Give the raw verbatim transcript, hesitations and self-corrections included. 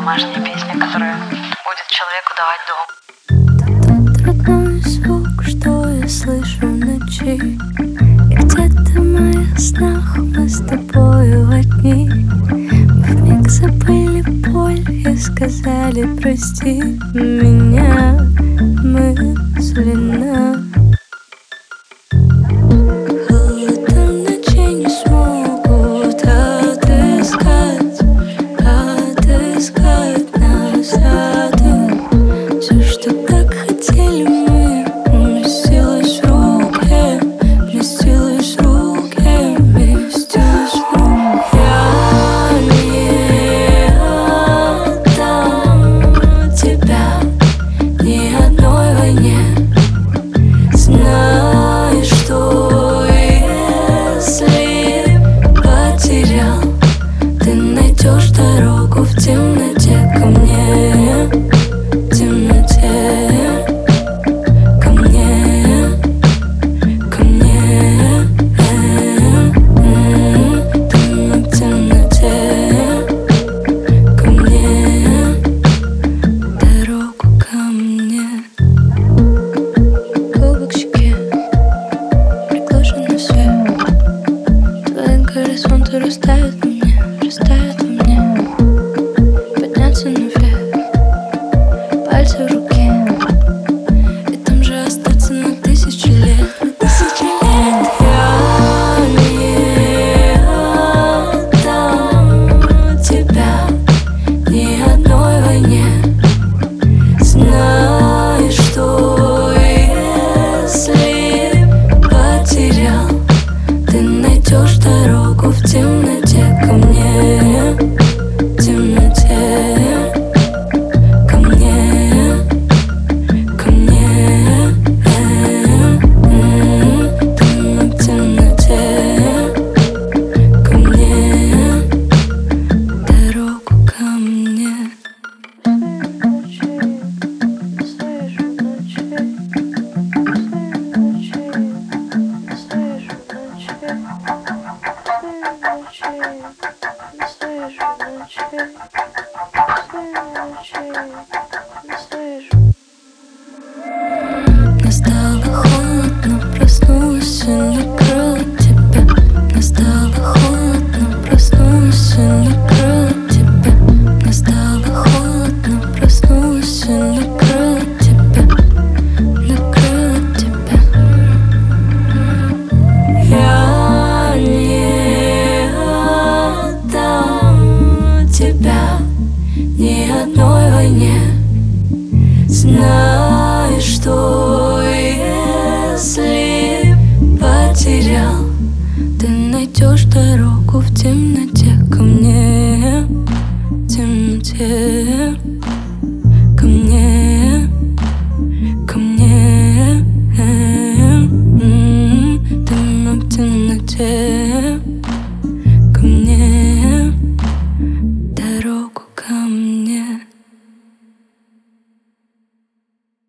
домашняя песня, которая будет человеку давать дом. Тот родной звук, что я слышу в ночи, и где-то в моих снах мы с тобою одни. Мы вмиг забыли боль и сказали прости меня мысленно. Холодом ночей не смогут отыскать, отыскать назад. Все, что так хотели мы, уместилось в руке, вместилось в руке, вместилось в руке. Я не отдам тебя ни одной войне. Знай, что если потерял, ты найдешь дорогу в темноте ко мне, в темноте ко мне, ко мне, там в темноте ко мне, дорогу ко мне. Губы к щеке, приглушенный свет, твои горизонты растают во мне, растают во мне. Подняться наверх, пальцы в руке, и там же остаться на тысячи лет, на тысячи лет. Я не отдам тебя ни одной войне. Знай, что если потерял, ты найдешь дорогу в темноте ко мне, в темноте ко мне, ко мне, там в темноте ко мне, дорогу ко мне. Мне стало холодно, проснулась и накрыла тебя. Мне стало холодно, проснулась и накрыла тебя. Мне стало холодно, проснулась и накрыла тебя, накрыла тебя. Я не отдам тебя ни одной войне. Знай, что если потерял, ты найдешь дорогу в темноте ко мне, в темноте.